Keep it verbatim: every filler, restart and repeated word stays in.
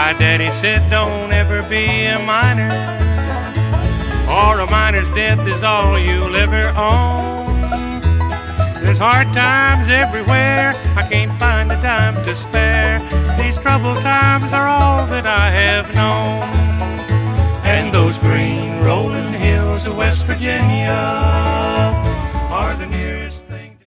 My daddy said don't ever be a miner, or a miner's death is all you'll ever own. There's hard times everywhere, I can't find a dime to spare. These troubled times are all that I have known.